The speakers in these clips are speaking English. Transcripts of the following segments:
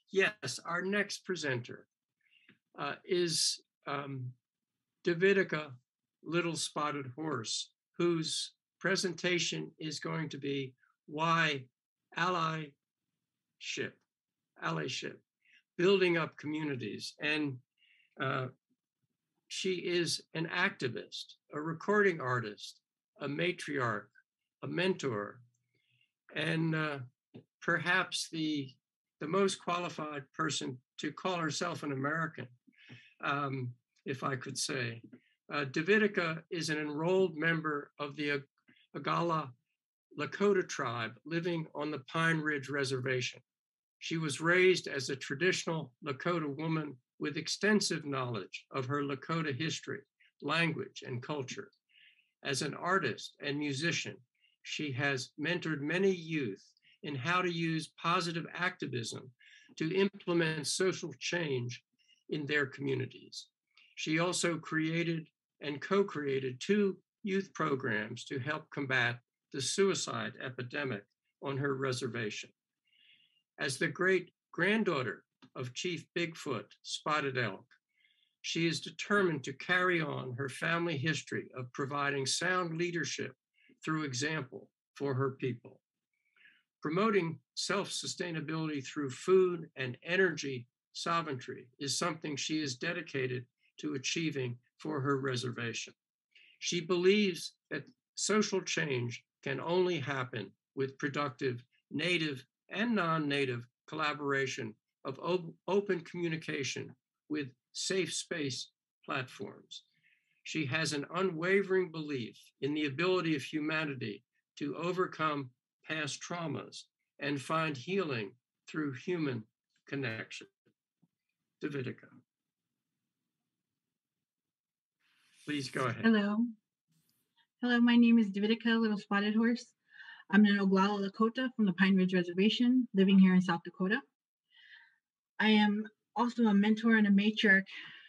Yes, our next presenter is Davidica Little Spotted Horse, whose presentation is going to be why allyship, allyship, building up communities. And she is an activist, a recording artist, a matriarch, a mentor, and perhaps the most qualified person to call herself an American, if I could say. Davidica is an enrolled member of the Oglala Lakota tribe living on the Pine Ridge Reservation. She was raised as a traditional Lakota woman with extensive knowledge of her Lakota history, language, and culture. As an artist and musician, she has mentored many youth in how to use positive activism to implement social change in their communities. She also created and co-created 2 youth programs to help combat the suicide epidemic on her reservation. As the great granddaughter of Chief Bigfoot Spotted Elk, she is determined to carry on her family history of providing sound leadership through example for her people. Promoting self-sustainability through food and energy sovereignty is something she is dedicated to achieving for her reservation. She believes that social change can only happen with productive Native and non-Native collaboration of open communication with safe space platforms. She has an unwavering belief in the ability of humanity to overcome past traumas and find healing through human connection. Davidica, please go ahead. Hello. Hello, my name is Davidica Little Spotted Horse. I'm an Oglala Lakota from the Pine Ridge Reservation, living here in South Dakota. I am also a mentor and a matriarch.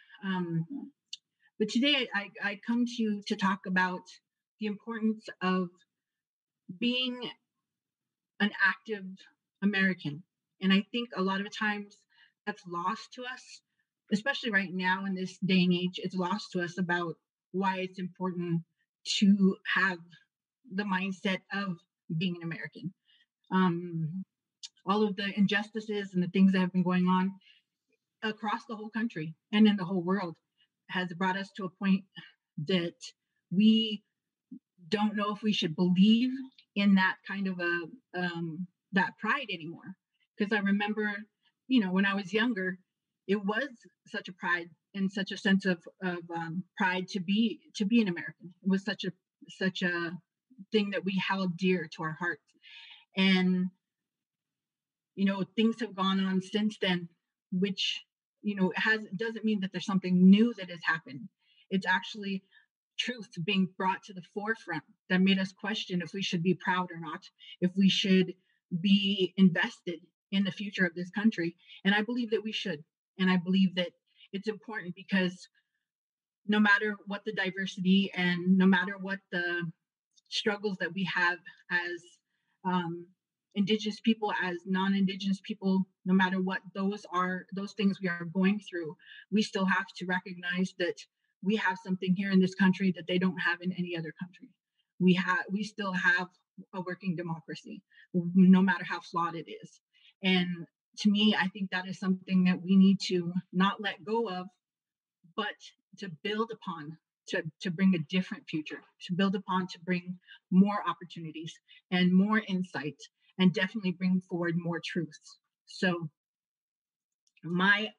But today I come to you to talk about the importance of being an active American. And I think a lot of times that's lost to us, especially right now in this day and age. It's lost to us about why it's important to have the mindset of being an American. All of the injustices and the things that have been going on across the whole country and in the whole world has brought us to a point that we don't know if we should believe in that kind of that pride anymore. Because I remember, when I was younger, it was such a pride and such a sense of pride to be an American. It was such a thing that we held dear to our hearts. And things have gone on since then, which doesn't mean that there's something new that has happened. It's actually truth being brought to the forefront that made us question if we should be proud or not, if we should be invested in the future of this country. And I believe that we should. And I believe that it's important because no matter what the diversity and no matter what the struggles that we have as Indigenous people, as non-Indigenous people, no matter what those things we are going through, we still have to recognize that we have something here in this country that they don't have in any other country. We still have a working democracy, no matter how flawed it is. And to me, I think that is something that we need to not let go of, but to build upon, to bring a different future, to build upon, to bring more opportunities and more insight, and definitely bring forward more truths. So my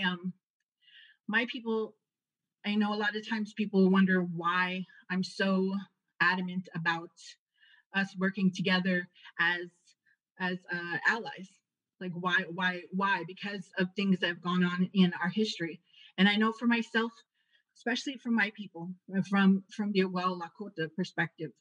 people, I know a lot of times people wonder why I'm so adamant about us working together as allies. Like why? Because of things that have gone on in our history. And I know for myself, especially for my people, from the Oglala Lakota perspective,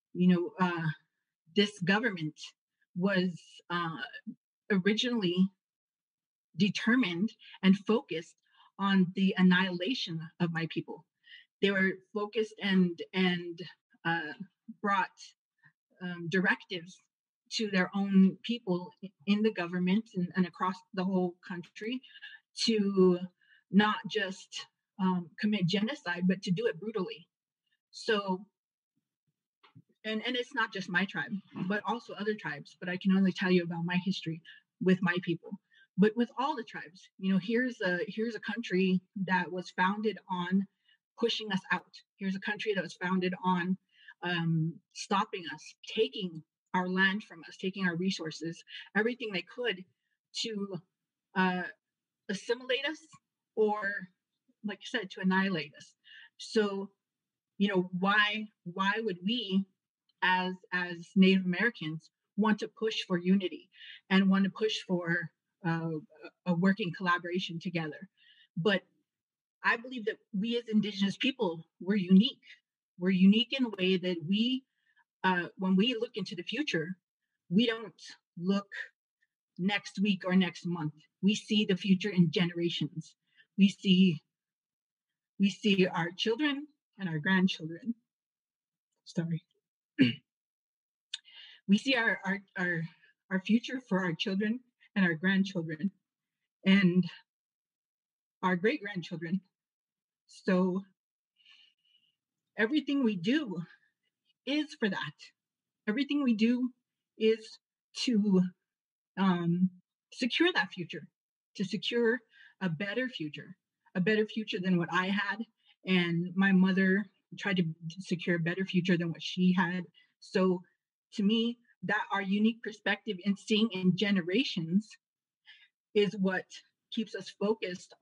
this government was originally determined and focused on the annihilation of my people. They were focused and brought directives to their own people in the government and across the whole country to not just commit genocide, but to do it brutally. So, and it's not just my tribe, but also other tribes. But I can only tell you about my history with my people. But with all the tribes, here's a country that was founded on pushing us out. Here's a country that was founded on stopping us, taking our land from us, taking our resources, everything they could to uh, assimilate us, or, like I said, to annihilate us. So, why would we as Native Americans want to push for unity and want to push for uh, a working collaboration together? But I believe that we as Indigenous people, we're unique. We're unique in a way that when we look into the future, we don't look next week or next month. We see the future in generations. We see we see our children and our grandchildren. Sorry. We see our future for our children and our grandchildren and our great grandchildren. So everything we do is for that. Everything we do is to secure that future, to secure a better future than what I had. And my mother tried to secure a better future than what she had. So to me, that our unique perspective in seeing in generations is what keeps us focused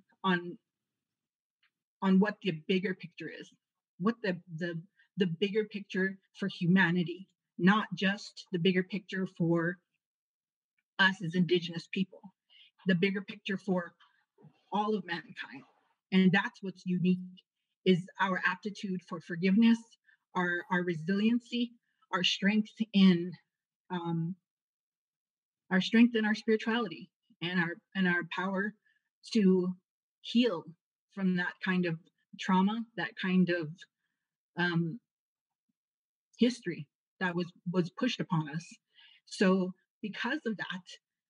on what the bigger picture is, what the bigger picture for humanity, not just the bigger picture for us as Indigenous people, the bigger picture for all of mankind. And that's what's unique, is our aptitude for forgiveness, our resiliency, our strength in um, our strength in our spirituality, and our power to heal from that kind of trauma, that kind of um, history that was pushed upon us. So because of that,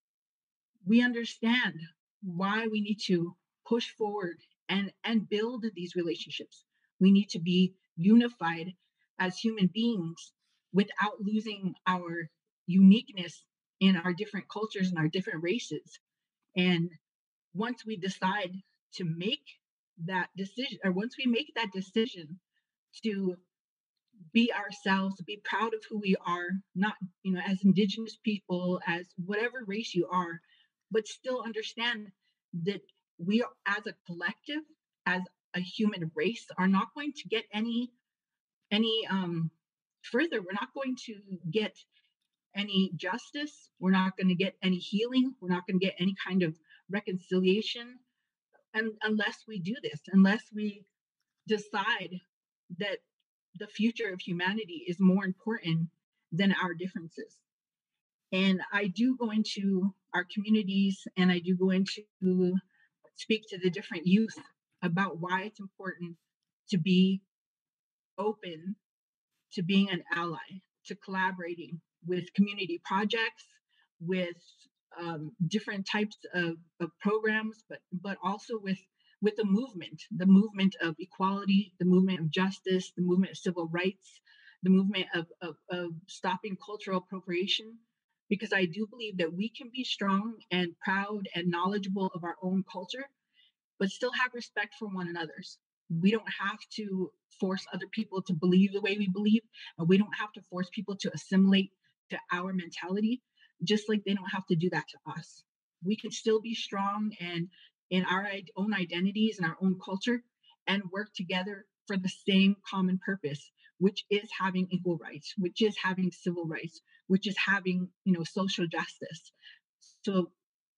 we understand why we need to push forward and build these relationships. We need to be unified as human beings without losing our uniqueness in our different cultures and our different races. And once we decide to make that decision, or once we make that decision to be ourselves, to be proud of who we are, not, as Indigenous people, as whatever race you are, but still understand that we are, as a collective, as a human race, are not going to get any further. We're not going to get any justice. We're not going to get any healing. We're not going to get any kind of reconciliation, and unless we do this, unless we decide that the future of humanity is more important than our differences. And I do go into our communities, and I do go into speak to the different youth about why it's important to be open to being an ally, to collaborating with community projects, with different types of programs, but also with the movement of equality, the movement of justice, the movement of civil rights, the movement of stopping cultural appropriation. Because I do believe that we can be strong and proud and knowledgeable of our own culture, but still have respect for one another's. We don't have to force other people to believe the way we believe, and we don't have to force people to assimilate to our mentality, just like they don't have to do that to us. We can still be strong and in our own identities and our own culture, and work together for the same common purpose, which is having equal rights, which is having civil rights, which is having, social justice. So,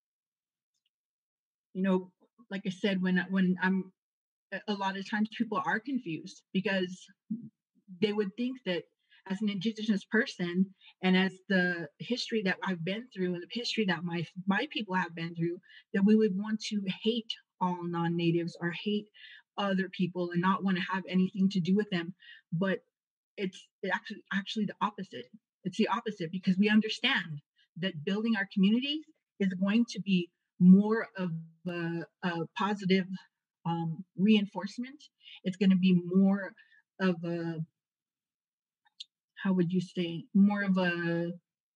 you know, like I said, when I'm a lot of times people are confused because they would think that as an Indigenous person, and as the history that I've been through and the history that my people have been through, that we would want to hate all non-natives or hate other people and not want to have anything to do with them. But it's actually the opposite. It's the opposite because we understand that building our communities is going to be more of a positive reinforcement. It's going to be more of a, how would you say, more of a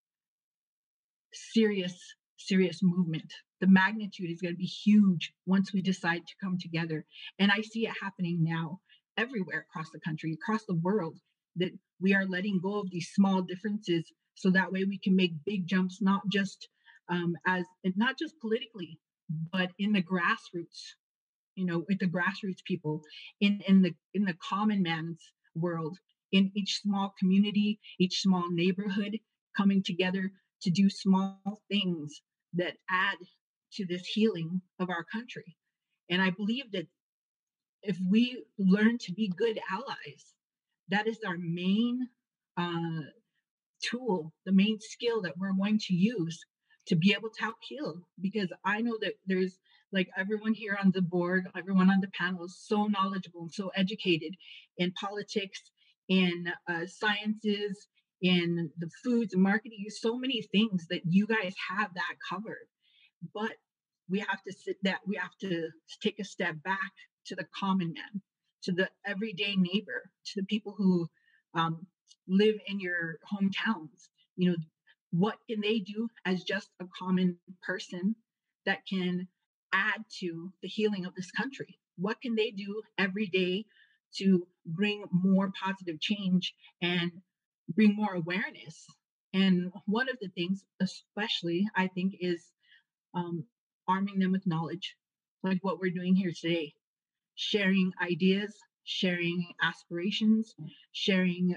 serious movement. The magnitude is going to be huge once we decide to come together. And I see it happening now everywhere across the country, across the world, that we are letting go of these small differences so that way we can make big jumps, not just as not just politically, but in the grassroots, with the grassroots people, in the common man's world, in each small community, each small neighborhood, coming together to do small things that add to this healing of our country. And I believe that if we learn to be good allies, that is our main uh, tool, the main skill that we're going to use to be able to help heal. Because I know that there's, like, everyone here on the board, everyone on the panel is so knowledgeable and so educated in politics, in sciences, in the foods and marketing, so many things that you guys have that covered. But we have to take a step back to the common man, to the everyday neighbor, to the people who um, live in your hometowns. You know, what can they do as just a common person that can add to the healing of this country? What can they do every day to bring more positive change and bring more awareness? And one of the things, especially, I think, is um, arming them with knowledge, like what we're doing here today, sharing ideas, sharing aspirations, sharing,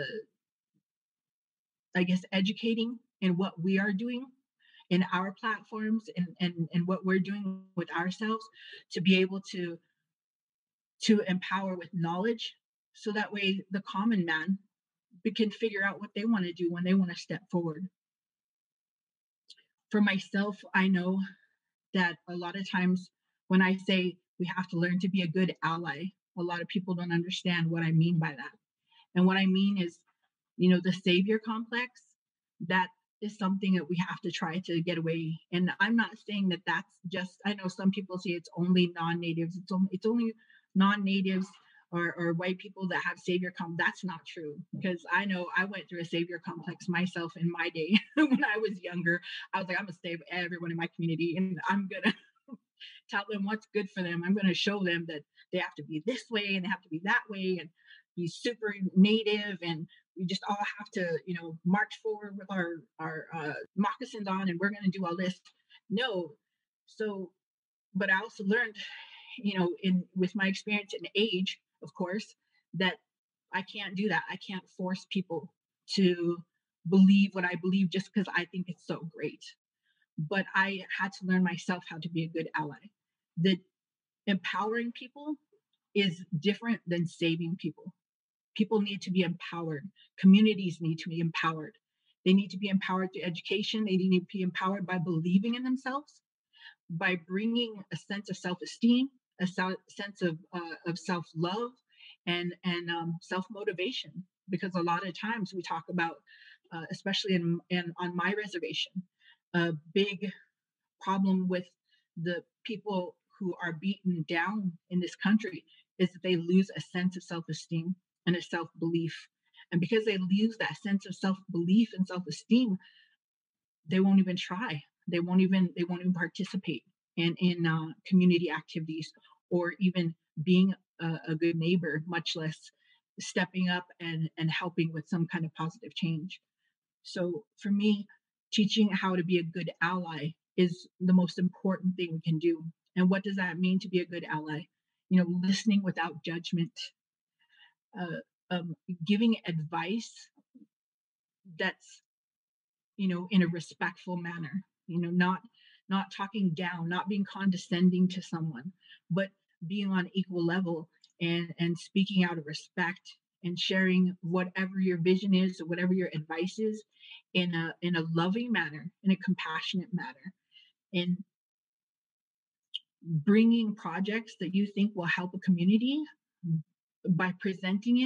I guess, educating in what we are doing in our platforms, and what we're doing with ourselves, to be able to empower with knowledge, so that way the common man can figure out what they want to do when they want to step forward. For myself, I know that a lot of times when I say we have to learn to be a good ally, a lot of people don't understand what I mean by that. And what I mean is, the savior complex, that is something that we have to try to get away. And I'm not saying that that's just, I know some people say it's only non-natives, it's only non-natives or white people that have savior complex. That's not true, because I know I went through a savior complex myself in my day. When I was younger, I was like, I'm gonna save everyone in my community, and I'm gonna tell them what's good for them. I'm going to show them that they have to be this way and they have to be that way and be super native, and we just all have to, march forward with our moccasins on, and we're going to do all this. No. So, but I also learned, in with my experience and age, of course, that I can't do that. I can't force people to believe what I believe just because I think it's so great. But I had to learn myself how to be a good ally. That empowering people is different than saving people. People need to be empowered. Communities need to be empowered. They need to be empowered through education. They need to be empowered by believing in themselves, by bringing a sense of self-esteem, a sense of self-love, and self-motivation. Because a lot of times we talk about, especially in on my reservation, a big problem with the people who are beaten down in this country is that they lose a sense of self-esteem and a self-belief. And because they lose that sense of self-belief and self-esteem, they won't even try. They won't even participate in community activities, or even being a good neighbor, much less stepping up and helping with some kind of positive change. So for me, teaching how to be a good ally is the most important thing we can do. And what does that mean to be a good ally? Listening without judgment, uh, giving advice that's, in a respectful manner. Not talking down, not being condescending to someone, but being on equal level, and speaking out of respect, and sharing whatever your vision is or whatever your advice is in a loving manner, in a compassionate manner, and bringing projects that you think will help a community by presenting it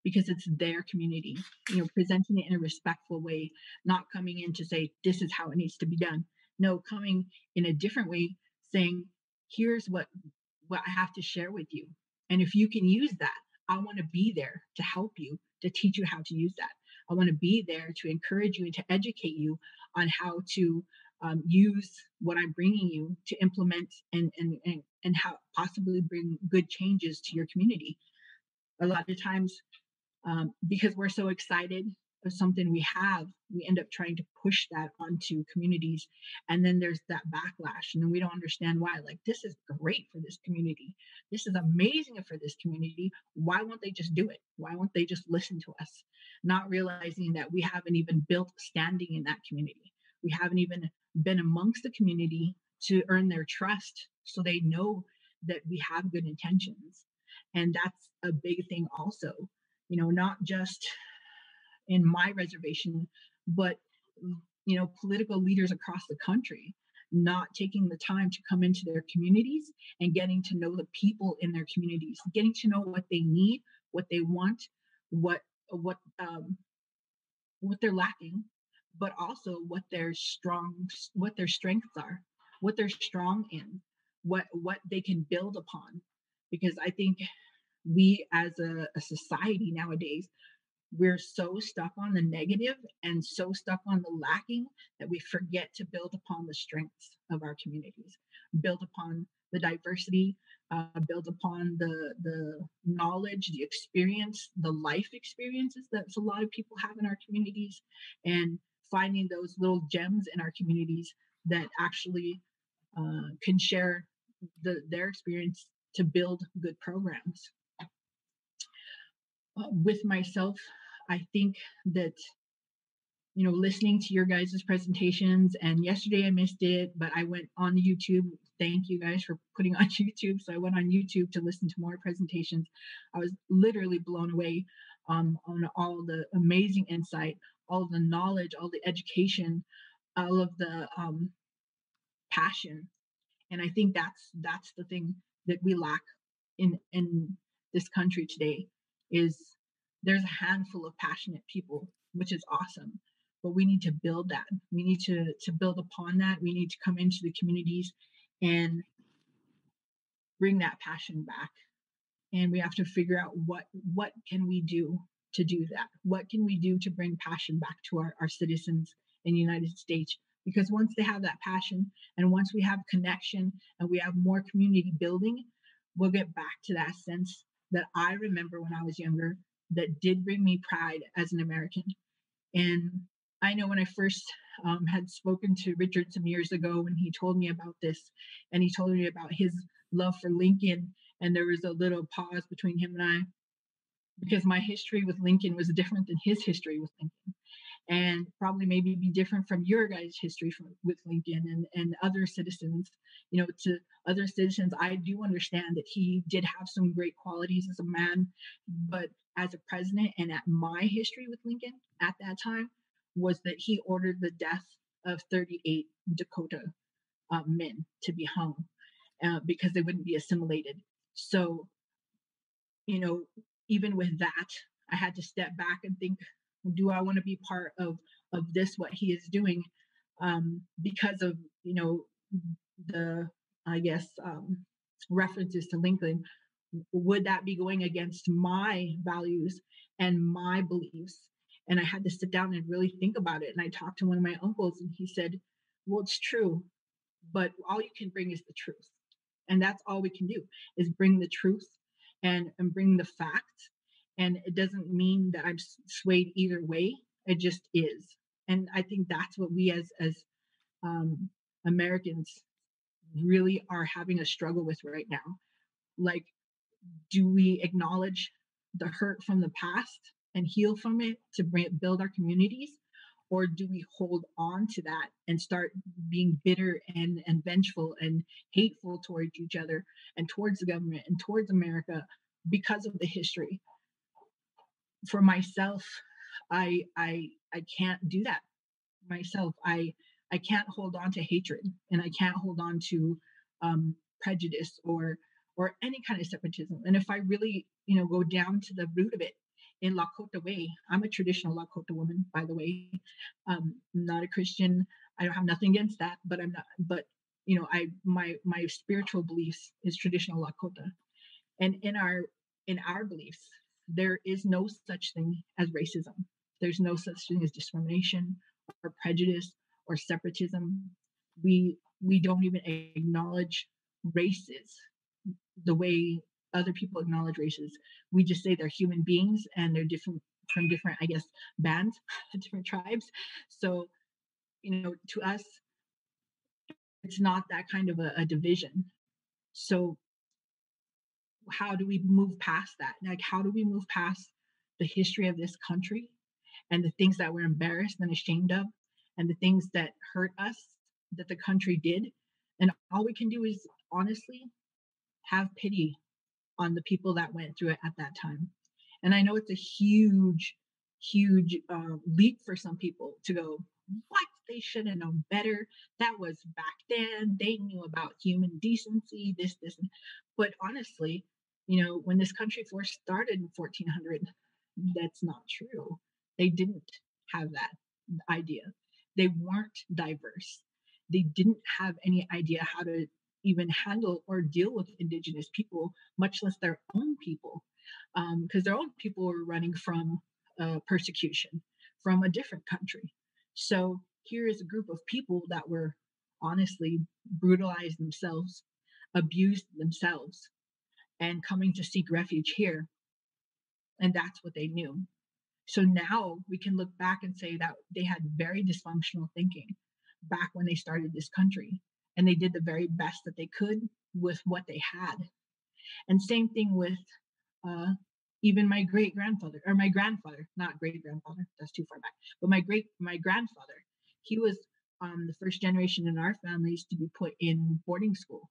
because it's their community, presenting it in a respectful way, not coming in to say, this is how it needs to be done. No, coming in a different way, saying, here's what I have to share with you. And if you can use that, I want to be there to help you, to teach you how to use that. I want to be there to encourage you and to educate you on how to use what I'm bringing you to implement and how possibly bring good changes to your community. A lot of times, because we're so excited of something we have, we end up trying to push that onto communities. And then there's that backlash. And then we don't understand why. Like, this is great for this community. This is amazing for this community. Why won't they just do it? Why won't they just listen to us? Not realizing that we haven't even built standing in that community. We haven't even been amongst the community to earn their trust so they know that we have good intentions. And that's a big thing also, not just in my reservation, but political leaders across the country not taking the time to come into their communities and getting to know the people in their communities, getting to know what they need, what they want, what what um, what they're lacking, but also what their strengths are, what they're strong in, what they can build upon. Because I think we as a society nowadays, we're so stuck on the negative and so stuck on the lacking that we forget to build upon the strengths of our communities, build upon the diversity, build upon the knowledge, the experience, the life experiences that a lot of people have in our communities, and finding those little gems in our communities that actually can share their experience to build good programs. With myself, I think that listening to your guys' presentations, and yesterday I missed it, but I went on YouTube. Thank you guys for putting on YouTube. So I went on YouTube to listen to more presentations. I was literally blown away on all the amazing insight, all the knowledge, all the education, all of the passion. And I think that's the thing that we lack in this country today is there's a handful of passionate people, which is awesome. But we need to build that. We need to build upon that. We need to come into the communities and bring that passion back. And we have to figure out what can we do to do that? What can we do to bring passion back to our citizens in the United States? Because once they have that passion, and once we have connection and we have more community building, we'll get back to that sense that I remember when I was younger that did bring me pride as an American. And I know when I first had spoken to Richard some years ago, when he told me about this, and he told me about his love for Lincoln, and there was a little pause between him and I, because my history with Lincoln was different than his history with Lincoln, and probably maybe be different from your guys' history with Lincoln and other citizens. To other citizens, I do understand that he did have some great qualities as a man, but as a president, and at my history with Lincoln at that time was that he ordered the death of 38 Dakota men to be hung because they wouldn't be assimilated. So, you know, even with that, I had to step back and think, do I want to be part of this, what he is doing? Because of, the, I guess, references to Lincoln, would that be going against my values and my beliefs? And I had to sit down and really think about it. And I talked to one of my uncles, and he said, well, it's true, but all you can bring is the truth. And that's all we can do is bring the truth and bring the facts. And it doesn't mean that I'm swayed either way. It just is. And I think that's what we as um, Americans really are having a struggle with right now. Like, do we acknowledge the hurt from the past and heal from it to build our communities? Or do we hold on to that and start being bitter and vengeful and hateful towards each other and towards the government and towards America because of the history? For myself, I can't do that myself. I can't hold on to hatred, and I can't hold on to prejudice or any kind of separatism. And if I really, go down to the root of it, in Lakota way. I'm a traditional Lakota woman, by the way. Not a Christian. I don't have nothing against that, but I'm not. But my spiritual beliefs is traditional Lakota, and in our beliefs, there is no such thing as racism. There's no such thing as discrimination or prejudice or separatism. We don't even acknowledge races the way other people acknowledge races. We just say they're human beings and they're different from different, I guess, bands, different tribes. So, to us, it's not that kind of a division. So, how do we move past that? Like, how do we move past the history of this country and the things that we're embarrassed and ashamed of and the things that hurt us that the country did? And all we can do is honestly have pity on the people that went through it at that time. And I know it's a huge, huge leap for some people to go, what? They should have known better. That was back then. They knew about human decency, this. But honestly, when this country first started in 1400, that's not true. They didn't have that idea. They weren't diverse. They didn't have any idea how to even handle or deal with indigenous people, much less their own people, because their own people were running from persecution from a different country. So here is a group of people that were honestly brutalized themselves, abused themselves, and coming to seek refuge here. And that's what they knew. So now we can look back and say that they had very dysfunctional thinking back when they started this country. And they did the very best that they could with what they had. And same thing with uh, even my great grandfather or my grandfather, not great grandfather, that's too far back, but my grandfather, he was the first generation in our families to be put in boarding school.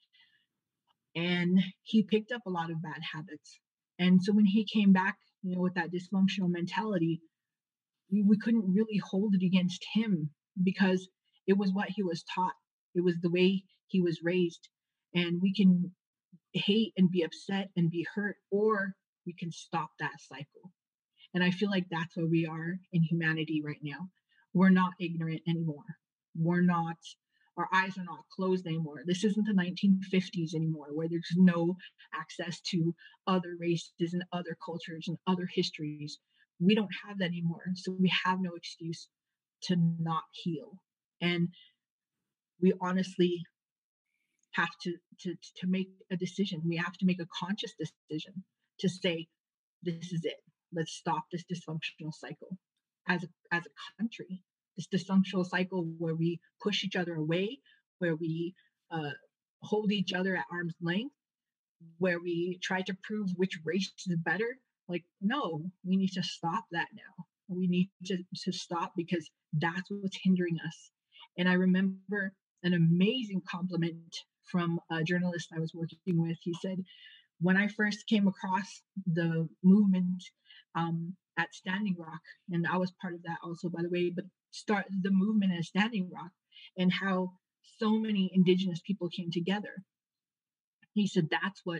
And he picked up a lot of bad habits. And so when he came back, with that dysfunctional mentality, we couldn't really hold it against him because it was what he was taught. It was the way he was raised. And we can hate and be upset and be hurt, or we can stop that cycle. And I feel like that's where we are in humanity right now. We're not ignorant anymore. We're not, our eyes are not closed anymore. This isn't the 1950s anymore, where there's no access to other races and other cultures and other histories. We don't have that anymore. So we have no excuse to not heal. And we honestly have to make a decision. We have to make a conscious decision to say, this is it. Let's stop this dysfunctional cycle as a country. This dysfunctional cycle where we push each other away, where we uh, hold each other at arm's length, where we try to prove which race is better. Like, no, we need to stop that now. We need to stop because that's what's hindering us. And I remember an amazing compliment from a journalist I was working with. He said, when I first came across the movement at Standing Rock, and I was part of that also, by the way, but start the movement at Standing Rock and how so many indigenous people came together. He said that's what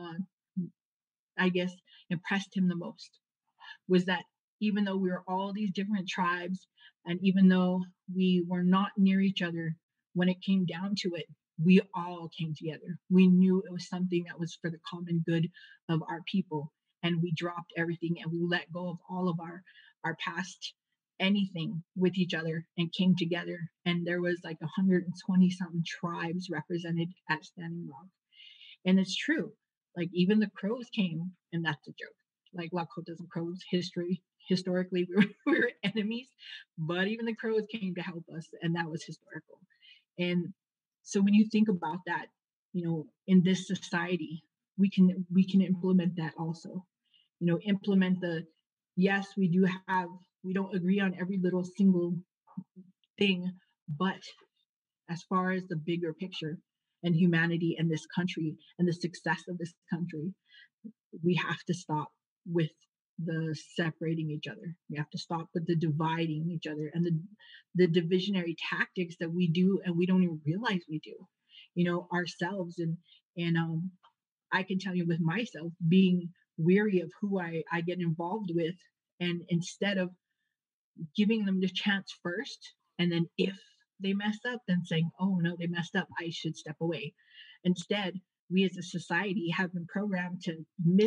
I guess impressed him the most was that even though we were all these different tribes, and even though we were not near each other, when it came down to it, we all came together. We knew it was something that was for the common good of our people. And we dropped everything and we let go of all of our past anything with each other and came together. And there was like 120 something tribes represented at Standing Rock. And it's true. Like even the crows came, and that's a joke. Like Lakotas and crows, historically we were enemies, but even the crows came to help us, and that was historical. And so when you think about that, in this society, we can implement that also. Implement the yes, we don't agree on every little single thing, but as far as the bigger picture and humanity and this country and the success of this country, we have to stop with the separating each other. We have to stop with the dividing each other and the divisionary tactics that we do and we don't even realize we do, ourselves. And I can tell you with myself being weary of who I get involved with. And instead of giving them the chance first, and then if they mess up, then saying, oh no, they messed up, I should step away. Instead, we as a society have been programmed to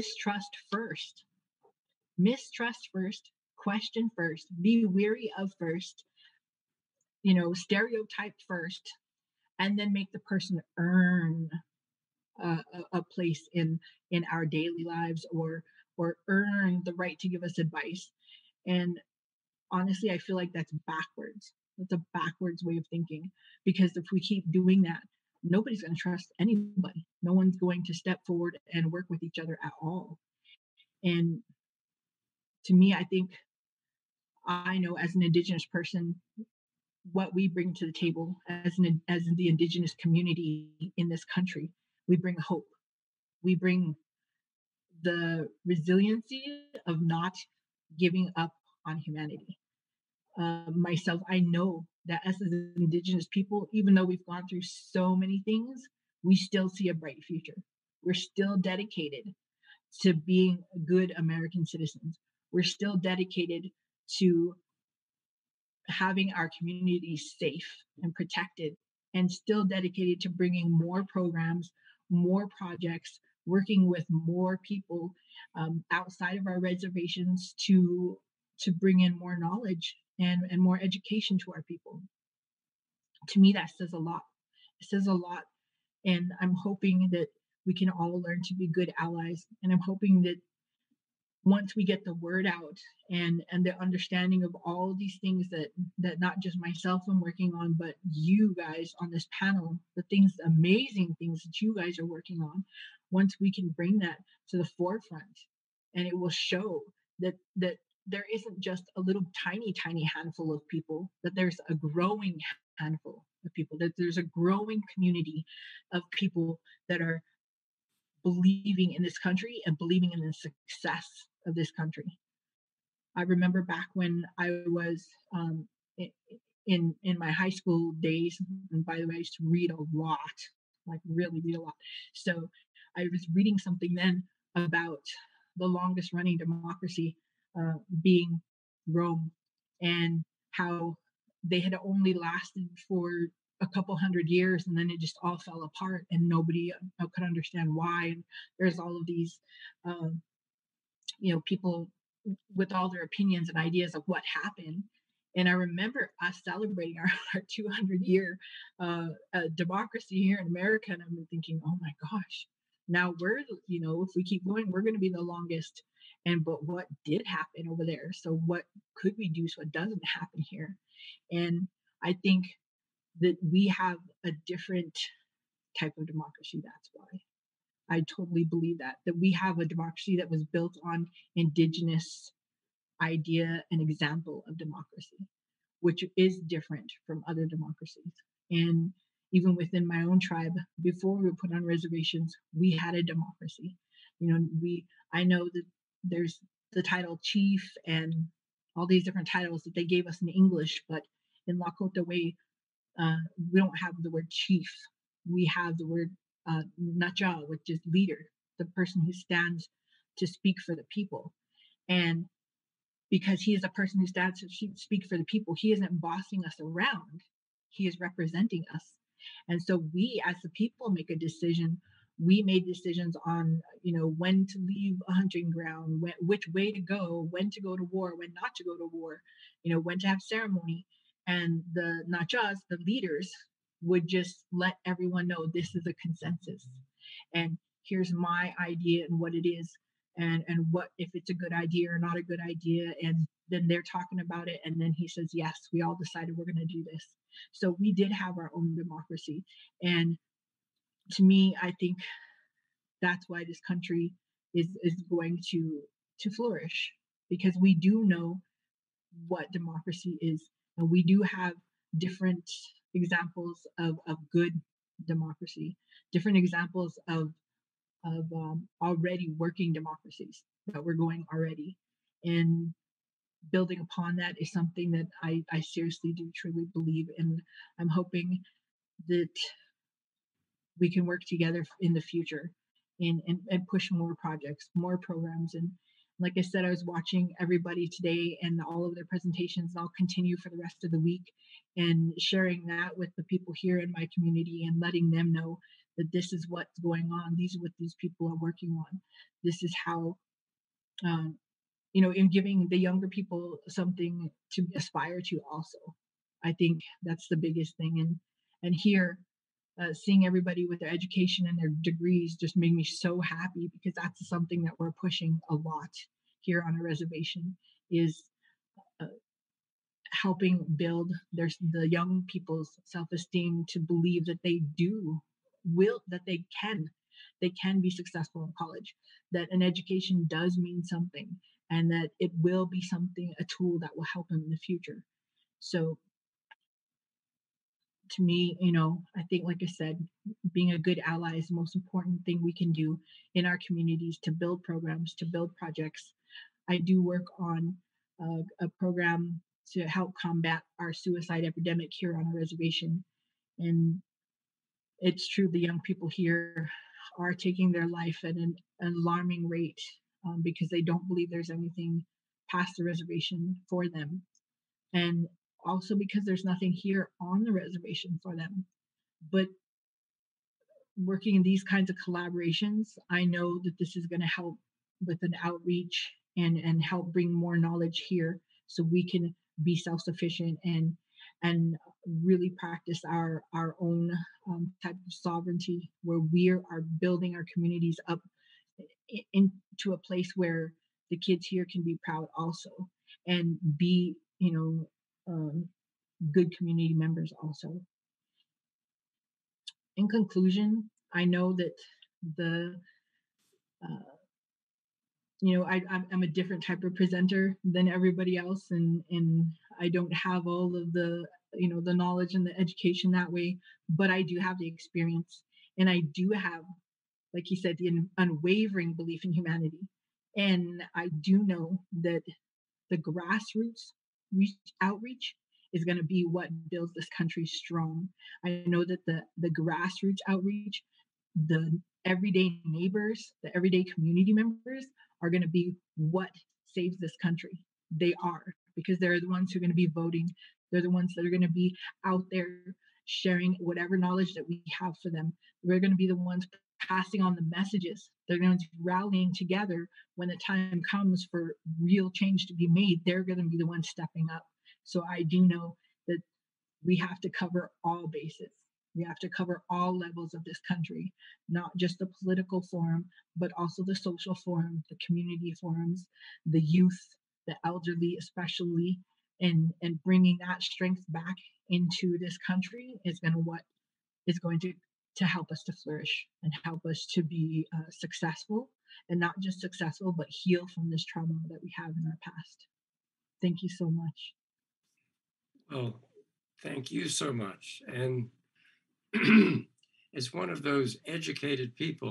mistrust first, question first, be weary of first, stereotype first, and then make the person earn a place in our daily lives, or earn the right to give us advice. And honestly, I feel like that's backwards. That's a backwards way of thinking, because if we keep doing that, nobody's going to trust anybody. No one's going to step forward and work with each other at all. And to me, I think, I know as an indigenous person what we bring to the table as the indigenous community in this country. We bring hope. We bring the resiliency of not giving up on humanity. Myself, I know that us as indigenous people, even though we've gone through so many things, we still see a bright future. We're still dedicated to being good American citizens. We're still dedicated to having our communities safe and protected, and still dedicated to bringing more programs, more projects, working with more people outside of our reservations to bring in more knowledge and more education to our people. To me, that says a lot. It says a lot, and I'm hoping that we can all learn to be good allies. And I'm hoping that once we get the word out, and the understanding of all these things that not just myself am working on, but you guys on this panel, the things, amazing things that you guys are working on, once we can bring that to the forefront, and it will show that there isn't just a little tiny handful of people, that there's a growing handful of people, that there's a growing community of people that are believing in this country and believing in the success of this country. I remember back when I was in my high school days, and by the way, I used to read a lot, like really read a lot. So I was reading something then about the longest running democracy being Rome, and how they had only lasted for a couple hundred years, and then it just all fell apart, and nobody could understand why. And there's all of these um, people with all their opinions and ideas of what happened. And I remember us celebrating our 200-year democracy here in America, and I'm thinking, oh my gosh, now we're, if we keep going, we're going to be the longest. And but what did happen over there? So what could we do so it doesn't happen here? And I think that we have a different type of democracy. That's why I totally believe that we have a democracy that was built on indigenous idea and example of democracy, which is different from other democracies. And even within my own tribe, before we were put on reservations, we had a democracy. I know that there's the title chief and all these different titles that they gave us in English, but in Lakota way, we don't have the word chief. We have the word nacha, which is leader, the person who stands to speak for the people. And because he is a person who stands to speak for the people, he isn't bossing us around. He is representing us. And so we, as the people, make a decision. We made decisions on, when to leave a hunting ground, which way to go, when to go to war, when not to go to war, when to have ceremony. And the nachas, the leaders, would just let everyone know this is a consensus. And here's my idea and what it is, and what if it's a good idea or not a good idea. And then they're talking about it, and then he says, yes, we all decided we're going to do this. So we did have our own democracy. And to me, I think that's why this country is going to flourish, because we do know what democracy is, and we do have different examples of good democracy, different examples of already working democracies that we're going already. And building upon that is something that I seriously do truly believe in. I'm hoping that we can work together in the future. and push more projects, more programs. And like I said, I was watching everybody today and all of their presentations, and I'll continue for the rest of the week and sharing that with the people here in my community and letting them know that this is what's going on. These are what these people are working on. This is how, um, in giving the younger people something to aspire to also. I think that's the biggest thing. And here, seeing everybody with their education and their degrees just made me so happy because that's something that we're pushing a lot here on a reservation is uh, helping build the young people's self-esteem to believe that they do will that they can be successful in college, that an education does mean something, and that it will be something, a tool that will help them in the future. So to me, I think, like I said, being a good ally is the most important thing we can do in our communities to build programs, to build projects. I do work on a program to help combat our suicide epidemic here on a reservation. And it's true, the young people here are taking their life at an alarming rate, because they don't believe there's anything past the reservation for them. And also because there's nothing here on the reservation for them. But working in these kinds of collaborations, I know that this is going to help with an outreach and help bring more knowledge here so we can be self-sufficient and really practice our own type of sovereignty where we are building our communities up into a place where the kids here can be proud also and be good community members also. In conclusion, I know that the uh, I'm a different type of presenter than everybody else, and I don't have all of the the knowledge and the education that way, but I do have the experience, and I do have, like you said, the unwavering belief in humanity, and I do know that the grassroots outreach is going to be what builds this country strong. I know that the grassroots outreach, the everyday neighbors, the everyday community members are going to be what saves this country. They are, because they're the ones who are going to be voting. They're the ones that are going to be out there sharing whatever knowledge that we have for them. We're going to be the ones passing on the messages. They're going to be rallying together when the time comes for real change to be made. They're going to be the ones stepping up. So I do know that we have to cover all bases. We have to cover all levels of this country, not just the political forum, but also the social forum, the community forums, the youth, the elderly, especially, and bringing that strength back into this country is going to what is going to help us to flourish and help us to be successful, and not just successful, but heal from this trauma that we have in our past. Thank you so much. Well, thank you so much. And as one of those educated people